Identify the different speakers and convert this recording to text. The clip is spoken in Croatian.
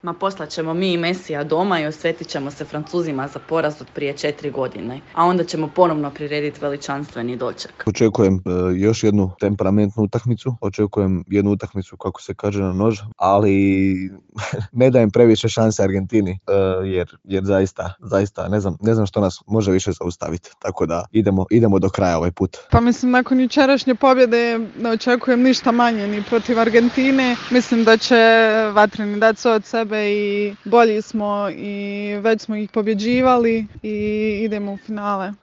Speaker 1: Ma poslat ćemo mi i Mesija doma i osvetit ćemo se Francuzima za poraz od prije 4 godine. A onda ćemo ponovno prirediti veličanstveni doček.
Speaker 2: Očekujem još jednu temperamentnu utakmicu, očekujem jednu utakmicu kako se kaže na nož, ali ne dajem previše šanse Argentini, jer zaista ne znam što nas može više zaustaviti. Tako da idemo do kraja ovaj put.
Speaker 3: Pa mislim, nakon jučerašnje pobjede ne očekujem ništa manje ni protiv Argentine. Mislim da će vatreni dati sve od sebe i bolji smo i već smo ih pobjeđivali i idemo u finale.